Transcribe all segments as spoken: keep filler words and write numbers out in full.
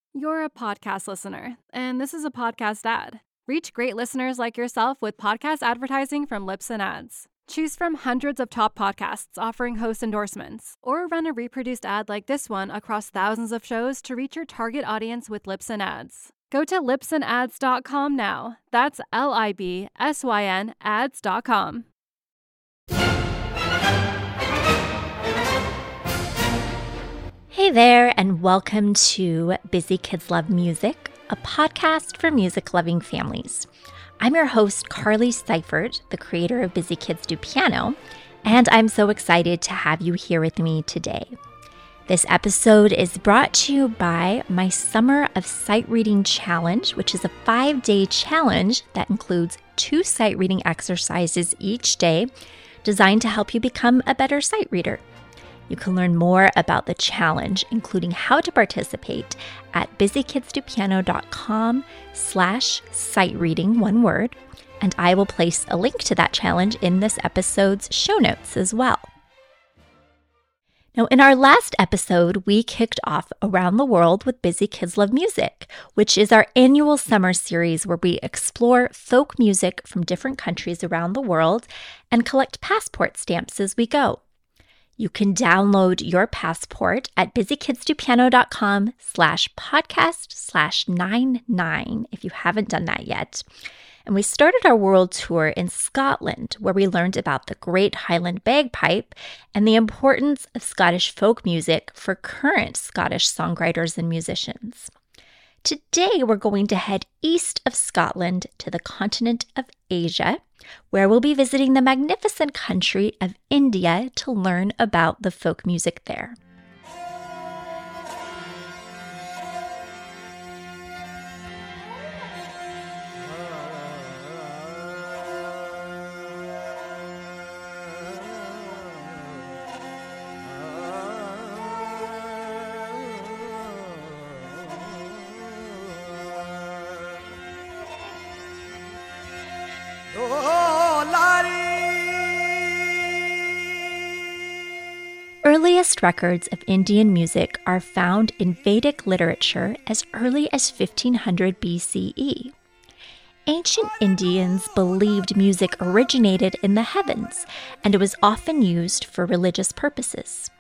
You're a podcast listener, and this is a podcast ad. Reach great listeners like yourself with podcast advertising from Libsyn Ads. Choose from hundreds of top podcasts offering host endorsements, or run a reproduced ad like this one across thousands of shows to reach your target audience with Libsyn Ads. Go to libsyn ads dot com now. That's L I B S Y N ads dot com. Hey there, and welcome to Busy Kids Love Music, a podcast for music-loving families. I'm your host, Carly Seifert, the creator of Busy Kids Do Piano, and I'm so excited to have you here with me today. This episode is brought to you by my Summer of Sight Reading Challenge, which is a five-day challenge that includes two sight reading exercises each day designed to help you become a better sight reader. You can learn more about the challenge, including how to participate, at busykidsdopiano.com slash sight reading, one word, and I will place a link to that challenge in this episode's show notes as well. Now, in our last episode, we kicked off Around the World with Busy Kids Love Music, which is our annual summer series where we explore folk music from different countries around the world and collect passport stamps as we go. You can download your passport at busykidsdopiano.com slash podcast slash nine nine if you haven't done that yet. And we started our world tour in Scotland, where we learned about the Great Highland Bagpipe and the importance of Scottish folk music for current Scottish songwriters and musicians. Today, we're going to head east of Scotland to the continent of Asia, where we'll be visiting the magnificent country of India to learn about the folk music there. Earliest records of Indian music are found in Vedic literature as early as fifteen hundred B C E. Ancient Indians believed music originated in the heavens, and it was often used for religious purposes.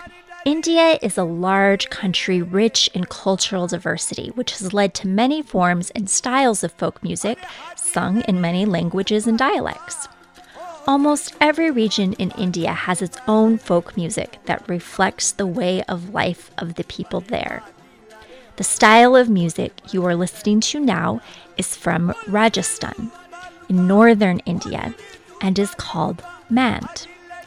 India is a large country rich in cultural diversity, which has led to many forms and styles of folk music sung in many languages and dialects. Almost every region in India has its own folk music that reflects the way of life of the people there. The style of music you are listening to now is from Rajasthan, in northern India, and is called Mand.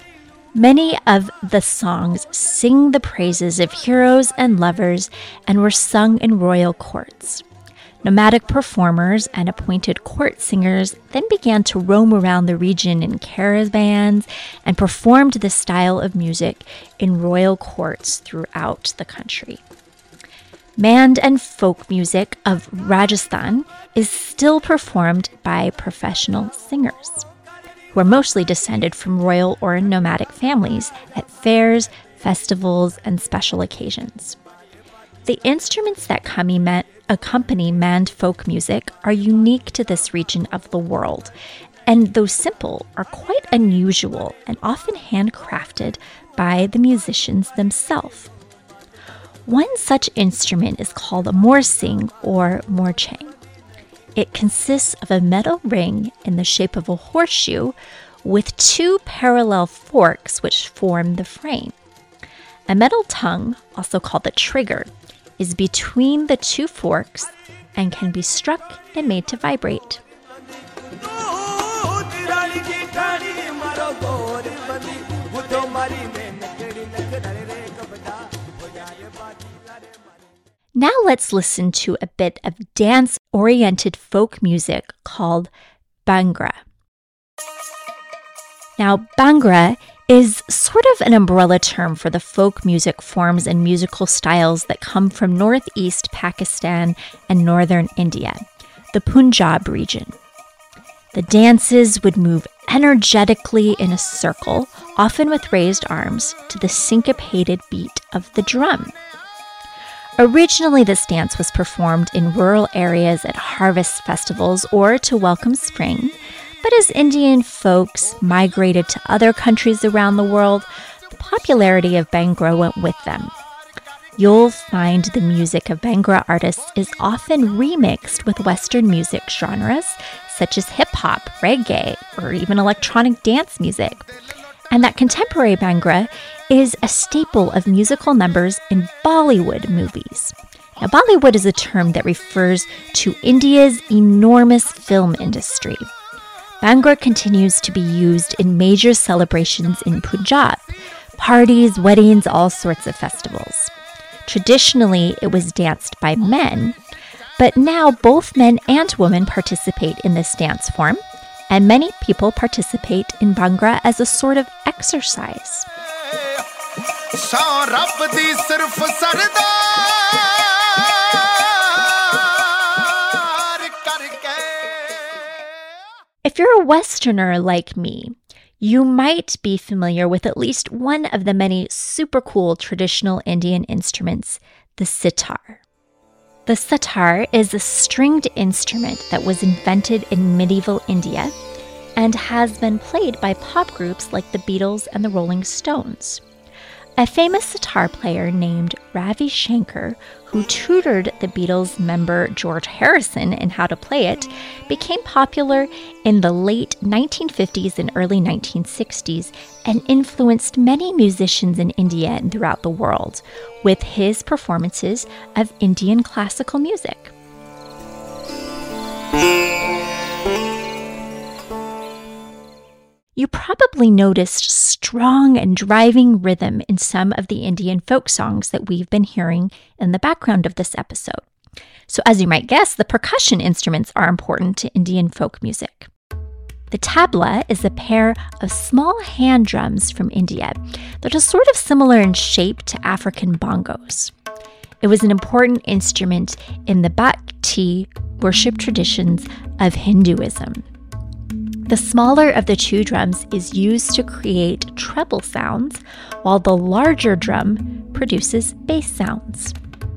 Many of the songs sing the praises of heroes and lovers and were sung in royal courts. Nomadic performers and appointed court singers then began to roam around the region in caravans and performed this style of music in royal courts throughout the country. Mand and folk music of Rajasthan is still performed by professional singers, who are mostly descended from royal or nomadic families at fairs, festivals, and special occasions. The instruments that accompany Mand folk music are unique to this region of the world, and though simple, are quite unusual and often handcrafted by the musicians themselves. One such instrument is called a morsing or morchang. It consists of a metal ring in the shape of a horseshoe with two parallel forks which form the frame. A metal tongue, also called the trigger, is between the two forks and can be struck and made to vibrate. Now let's listen to a bit of dance-oriented folk music called Bhangra. Now, Bhangra is sort of an umbrella term for the folk music forms and musical styles that come from northeast Pakistan and northern India, the Punjab region. The dances would move energetically in a circle, often with raised arms, to the syncopated beat of the drum. Originally, this dance was performed in rural areas at harvest festivals or to welcome spring, but as Indian folks migrated to other countries around the world, the popularity of Bhangra went with them. You'll find the music of Bhangra artists is often remixed with Western music genres such as hip-hop, reggae, or even electronic dance music. And that contemporary Bhangra is a staple of musical numbers in Bollywood movies. Now, Bollywood is a term that refers to India's enormous film industry. Bhangra continues to be used in major celebrations in Punjab, parties, weddings, all sorts of festivals. Traditionally, it was danced by men, but now both men and women participate in this dance form, and many people participate in Bhangra as a sort of exercise. If you're a Westerner like me, you might be familiar with at least one of the many super cool traditional Indian instruments, the sitar. The sitar is a stringed instrument that was invented in medieval India and has been played by pop groups like the Beatles and the Rolling Stones. A famous sitar player named Ravi Shankar, who tutored the Beatles member George Harrison in how to play it, became popular in the late nineteen fifties and early nineteen sixties and influenced many musicians in India and throughout the world with his performances of Indian classical music. You probably noticed strong and driving rhythm in some of the Indian folk songs that we've been hearing in the background of this episode. So as you might guess, the percussion instruments are important to Indian folk music. The tabla is a pair of small hand drums from India that are sort of similar in shape to African bongos. It was an important instrument in the Bhakti worship traditions of Hinduism. The smaller of the two drums is used to create treble sounds, while the larger drum produces bass sounds.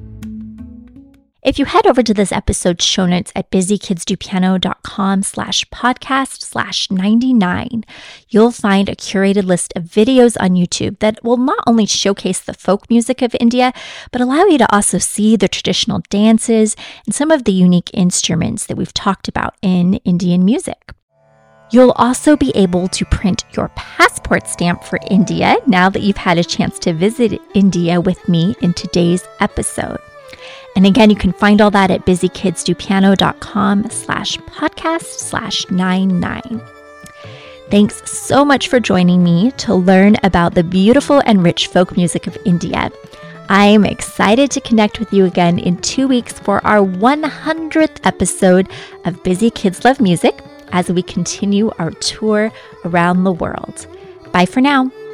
If you head over to this episode's show notes at busykidsdopiano.com slash podcast slash 99, you'll find a curated list of videos on YouTube that will not only showcase the folk music of India, but allow you to also see the traditional dances and some of the unique instruments that we've talked about in Indian music. You'll also be able to print your passport stamp for India now that you've had a chance to visit India with me in today's episode. And again, you can find all that at busykidsdopiano.com slash podcast slash 99. Thanks so much for joining me to learn about the beautiful and rich folk music of India. I'm excited to connect with you again in two weeks for our one hundredth episode of Busy Kids Love Music, as we continue our tour around the world. Bye for now.